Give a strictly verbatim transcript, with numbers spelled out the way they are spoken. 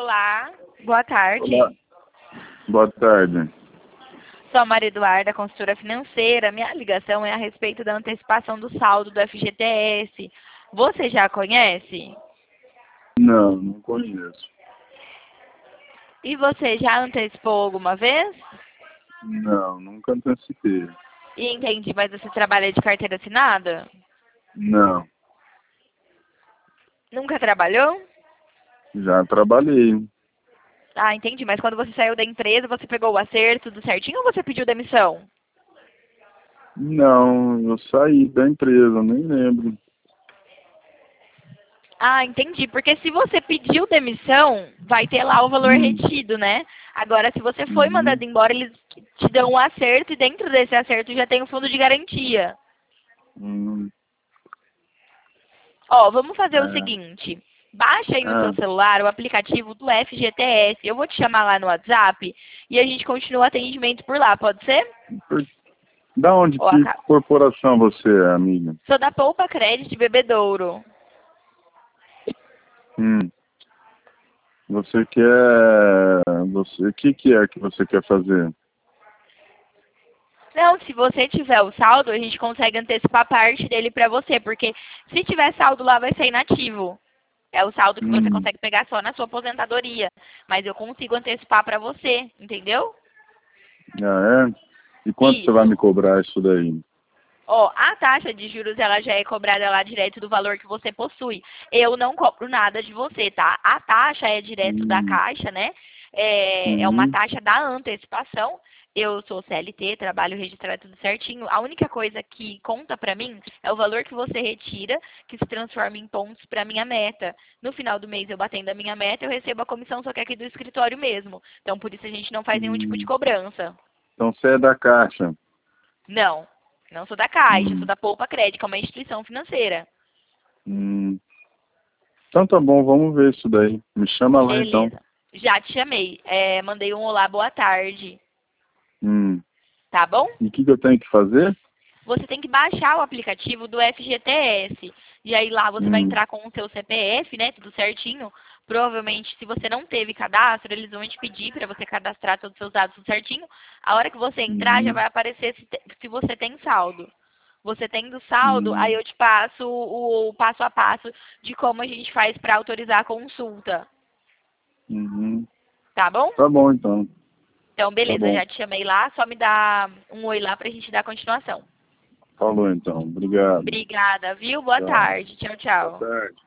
Olá, boa tarde. Olá. Boa tarde. Sou a Maria Eduarda, consultora financeira. Minha ligação é a respeito da antecipação do saldo do F G T S. Você já conhece? Não, não conheço. E você já antecipou alguma vez? Não, nunca antecipei. E entendi, mas você trabalha de carteira assinada? Não, Nunca trabalhou? já trabalhei. Ah, entendi. Mas quando você saiu da empresa, você pegou o acerto tudo certinho ou você pediu demissão? Não, eu saí da empresa, nem lembro. Ah, entendi. Porque se você pediu demissão, vai ter lá o valor Hum, retido, né? Agora, se você foi uhum, mandado embora, eles te dão um acerto e dentro desse acerto já tem o fundo de garantia. hum, Ó, vamos fazer o é, seguinte. Baixa aí no seu ah, celular o aplicativo do F G T S. Eu vou te chamar lá no WhatsApp e a gente continua o atendimento por lá, pode ser? por- Da onde, Ó, que aca- corporação você é, amiga? sou da Poupa Crédito de Bebedouro. Hum, você quer, você, o que que é que você quer fazer? Não, se você tiver o saldo, a gente consegue antecipar parte dele pra você, porque se tiver saldo lá vai ser inativo. É o saldo que você Hum, consegue pegar só na sua aposentadoria. Mas eu consigo antecipar pra você, entendeu? ah, é? E quanto você vai me Isso. cobrar isso daí? Ó, a taxa de juros ela já é cobrada lá direto do valor que você possui. Eu não cobro nada de você, tá? A taxa é direto da Hum, Caixa, né? É, é uma uhum, taxa da antecipação. Eu sou C L T, trabalho registrado tudo certinho. A única coisa que conta pra mim é o valor que você retira, que se transforma em pontos pra minha meta. No final do mês, eu batendo a minha meta, eu recebo a comissão, só que aqui do escritório mesmo. Então, por isso a gente não faz nenhum tipo de hum. cobrança. Então você é da Caixa. Não, não sou da Caixa, sou Hum, da Poupa Crédito, que é uma instituição financeira. hum. Então tá bom, vamos ver isso daí. Me chama lá então. Beleza. Já te chamei. É, mandei um olá, boa tarde. Hum. Tá bom? E o que, que eu tenho que fazer? Você tem que baixar o aplicativo do F G T S. E aí lá você vai Hum. entrar com o seu C P F, né? Tudo certinho. Provavelmente, se você não teve cadastro, eles vão te pedir para você cadastrar todos os seus dados tudo certinho. A hora que você entrar, já Uhum. vai aparecer se, te- se você tem saldo. Você tendo saldo, aí Hum. eu te passo o, o passo a passo de como a gente faz para autorizar a consulta. Uhum. Tá bom? Tá bom então. Então, Tá beleza, bom. já te chamei lá, só me dá um oi lá pra gente dar continuação. Falou então. Obrigado. Obrigada, viu? Boa Tchau. tarde. Tchau, Boa tchau. tarde.